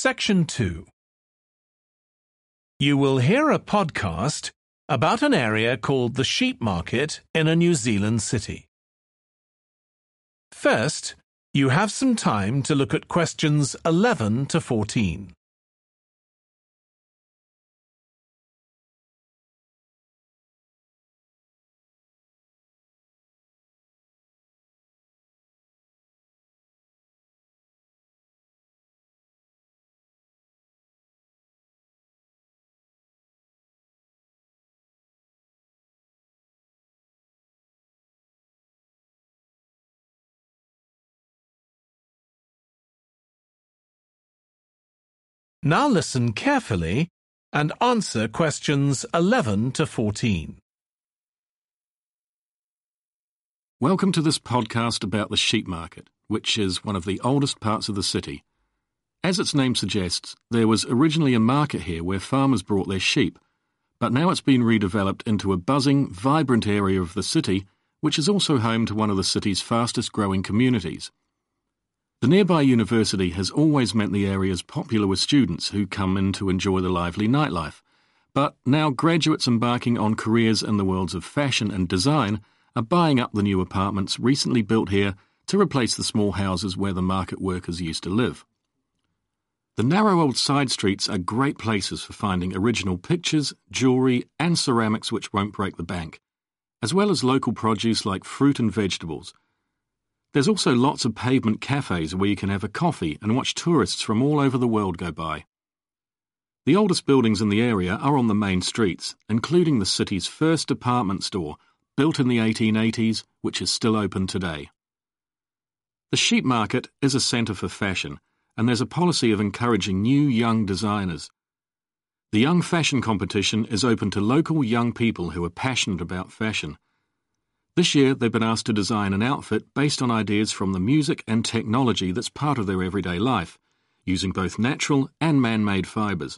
Section 2. You will hear a podcast about an area called the Sheep Market in a New Zealand city. First, you have some time to look at questions 11 to 14. Now listen carefully and answer questions 11 to 14. Welcome to this podcast about the sheep market, which is one of the oldest parts of the city. As its name suggests, there was originally a market here where farmers brought their sheep, but now it's been redeveloped into a buzzing, vibrant area of the city, which is also home to one of the city's fastest-growing communities. The nearby university has always meant the area is popular with students who come in to enjoy the lively nightlife, but now graduates embarking on careers in the worlds of fashion and design are buying up the new apartments recently built here to replace the small houses where the market workers used to live. The narrow old side streets are great places for finding original pictures, jewellery and ceramics which won't break the bank, as well as local produce like fruit and vegetables. There's also lots of pavement cafes where you can have a coffee and watch tourists from all over the world go by. The oldest buildings in the area are on the main streets, including the city's first department store, built in the 1880s, which is still open today. The sheep market is a centre for fashion, and there's a policy of encouraging new young designers. The Young Fashion Competition is open to local young people who are passionate about fashion. This year, they've been asked to design an outfit based on ideas from the music and technology that's part of their everyday life, using both natural and man-made fibres.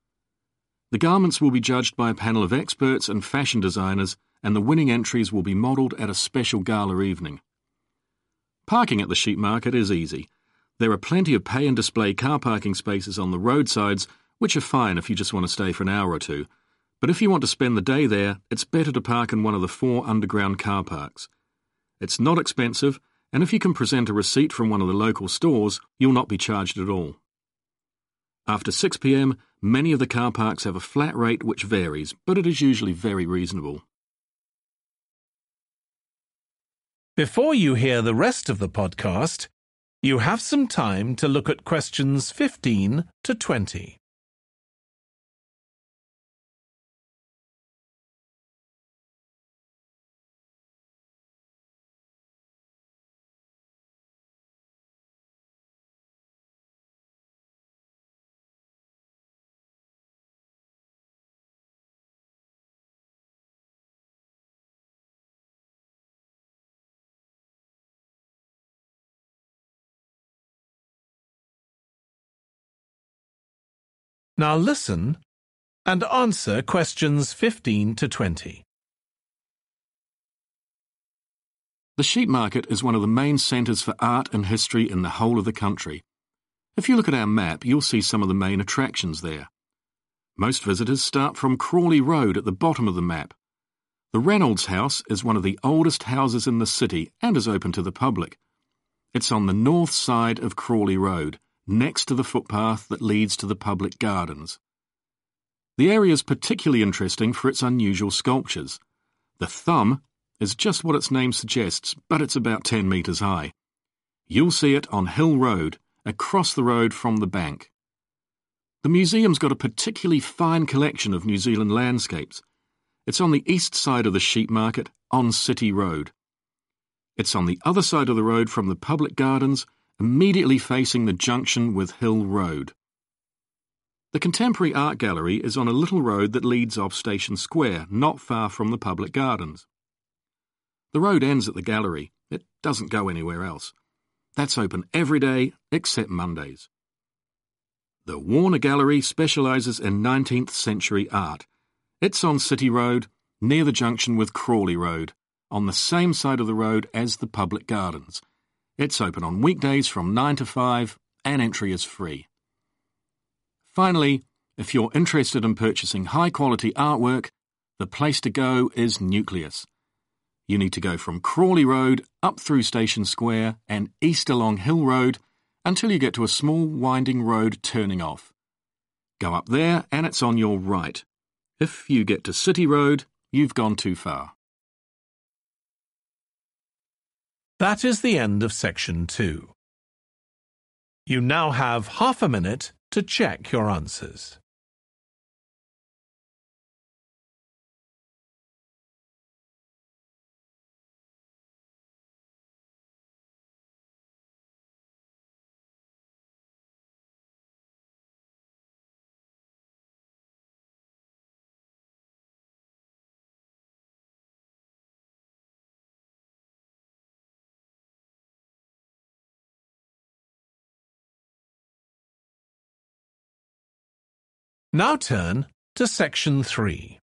The garments will be judged by a panel of experts and fashion designers, and the winning entries will be modelled at a special gala evening. Parking at the sheep market is easy. There are plenty of pay and display car parking spaces on the roadsides, which are fine if you just want to stay for an hour or two. But if you want to spend the day there, it's better to park in one of the 4 underground car parks. It's not expensive, and if you can present a receipt from one of the local stores, you'll not be charged at all. After 6 p.m, many of the car parks have a flat rate which varies, but it is usually very reasonable. Before you hear the rest of the podcast, you have some time to look at questions 15 to 20. Now listen and answer questions 15 to 20. The sheep market is one of the main centres for art and history in the whole of the country. If you look at our map, you'll see some of the main attractions there. Most visitors start from Crawley Road at the bottom of the map. The Reynolds House is one of the oldest houses in the city and is open to the public. It's on the north side of Crawley Road, next to the footpath that leads to the public gardens. The area is particularly interesting for its unusual sculptures. The thumb is just what its name suggests, but it's about 10 metres high. You'll see it on Hill Road, across the road from the bank. The museum's got a particularly fine collection of New Zealand landscapes. It's on the east side of the sheep market, on City Road. It's on the other side of the road from the public gardens, immediately facing the junction with Hill Road. The Contemporary Art Gallery is on a little road that leads off Station Square, not far from the public gardens. The road ends at the gallery. It doesn't go anywhere else. That's open every day except Mondays. The Warner Gallery specialises in 19th century art. It's on City Road, near the junction with Crawley Road, on the same side of the road as the public gardens. It's open on weekdays from 9 to 5 and entry is free. Finally, if you're interested in purchasing high-quality artwork, the place to go is Nucleus. You need to go from Crawley Road up through Station Square and east along Hill Road until you get to a small winding road turning off. Go up there and it's on your right. If you get to City Road, you've gone too far. That is the end of section 2. You now have half a minute to check your answers. Now turn to section 3.